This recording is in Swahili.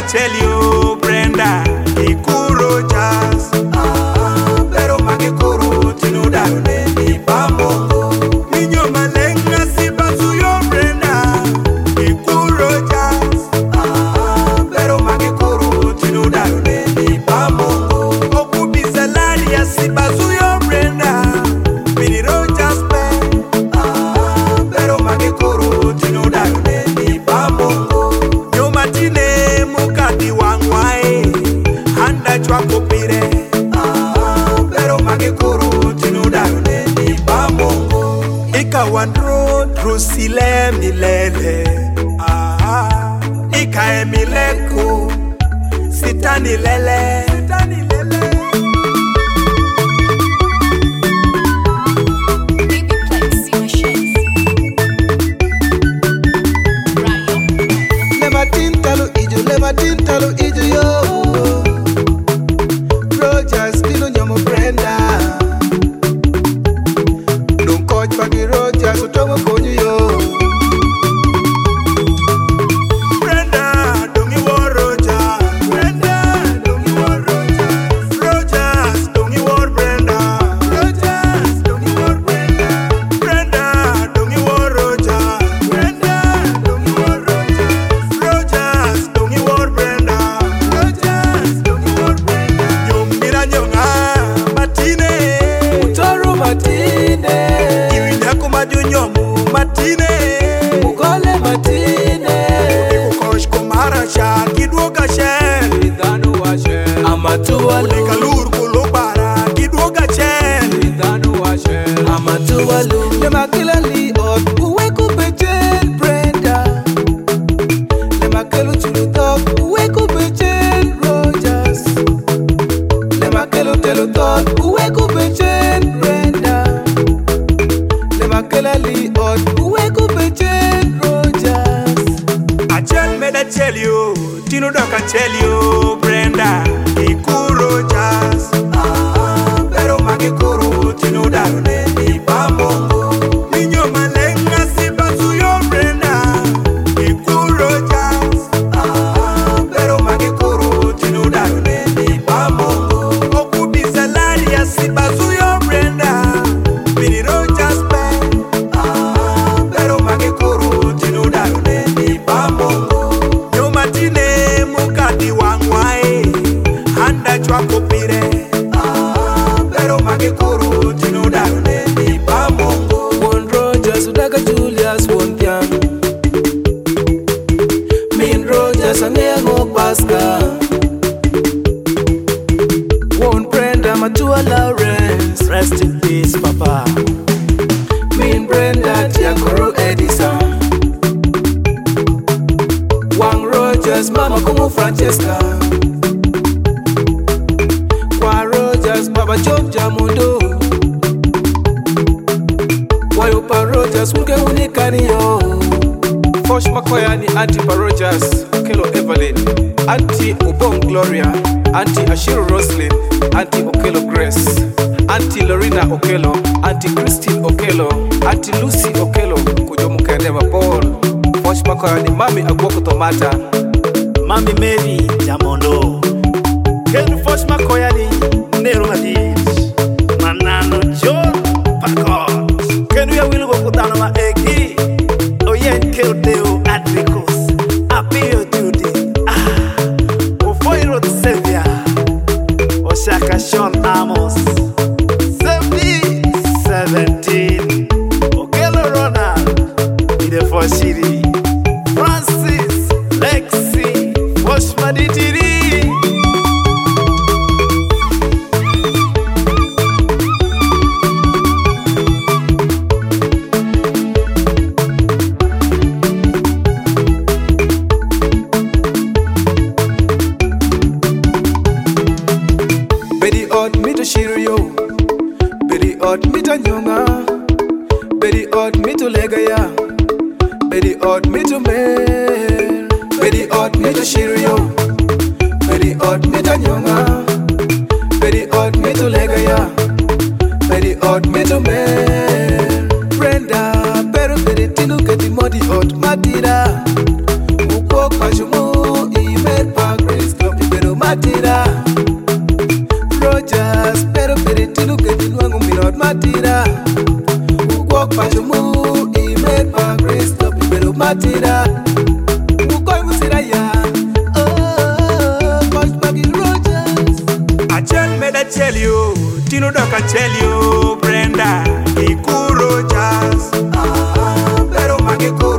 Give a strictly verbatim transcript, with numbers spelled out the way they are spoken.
tell you, Brenda, Ikuro Jazz. Ah, pero magikuru tinuda ni bambo. Ninyo malenga si basu yo Brenda, Ikuro Jazz. Ah, pero magikuru tinuda ni bambo. Okubi salari ya si basu yo Brenda, Miniro Jazz pe. Ah, pero magikuru tinuda ni bambo. Yo matine mukati wangwae, handa chwa kopire. Ah, pero magikuru tinuda ni bambo. Ika wandro drusile milele. Ah, ika emileko sitani lele. Sitani lele. Baby Plex, your chef. Right, yo. Lema tintalu ijo, lema tintalu ijo yo. Rogers, tino nyomo Brenda. Don't coach pagi Rogers, utomo konyu yo. Brenda, don't you worry, Roger. Brenda, don't you worry, Roger. Rogers, don't you worry, Brenda. Rogers, don't you worry, Brenda. Brenda, don't you worry, Roger. Brenda, don't you worry, Roger. Rogers, don't you worry, Brenda. Rogers, don't you worry, Brenda. Nyomira nyonga, matine. Utoro matine, Iwinya kumaju nyomu, matine. ugole matine. Kukosh kumara sha, kidwoka she. Idanu washe, amatuwa lu. Kalur kulubara, kidwoka she. Idanu washe, amatuwa lu. Lema kila li ot, uwe kubejen Brenda. Lema kelu chulu tok, uwe kubejen Rogers. Lema kelu telu tok, uwe kubejen Brenda. Lema kila li ot, uwe kubejen Rogers. I tell me that tell you, Tino Doc can tell you, Brenda, Ikuro Jazz. Ah, pero magikuru, Tino Darune, ni bambo. Ninyo malenga si basu yo, Brenda, Ikuro Jazz. Ah, pero magikuru, Tino Darune, ni bambo. Okubi salari ya si basu yo, Brenda, Miniro Jazz pe. Ah, pero magikuru, Tino Darune, ni bambo. Yo matine mukati wangwae, handa chwa kopire. Ah, pero magikuru tino darune ni bambongo. One Rogers, Udaga Julius, one Pian. Mean Rogers, and Ego Pascal. One Brenda, Matua Lawrence. Rest in peace, Papa. Mean Brenda, Tiakoro Edison. One Rogers, Mama Kumu Francesca. One Rogers, Baba Job Jamundo. Wayopa Rogers, Muke Unikani yo. Fosh Makoya ni Auntie Pa Rogers, Okelo Evelyn, Auntie Obong Gloria, Auntie Ashiru Roslyn, Auntie Okelo Grace, Auntie Lorena Okelo, Auntie Christine Okelo, Auntie Lucy Okelo, Kujo Mukendeva Paul. Fosh Makoya ni Mami Agwoko Tomata, Mami Mary Jamondo. Ken Fosh Makoya ni Nero Madis. Manano John Pakot. Ken ya wilu kutana ma egi. Oyen Kel Deo Adricos. Apio Judy. Ah. Ofoiro Sevia. Oshaka Sean Amos. Seventy seventeen. Okelo Ronald. Ide Foshiri. Francis Lexi Fosh Maditiri. Bedi odd mito shirio, Bedi odd mito nyonga, Bedi odd mito legaya, Bedi odd mito mer, Bedi odd mito shirio, Bedi odd mito nyonga, Bedi odd mito legaya, Bedi odd mito mer. Brenda, pero bedi tinu keti modi odd matira, Ukok majumu imer pa matira ukwok pachomu imed pa Kristo bedo matira ukoy musira ya oh Coach Maggie Rogers Achel med achel yo Tino dok achel yo Brenda Kikuro Jazz ah, Pero Maggie Kuro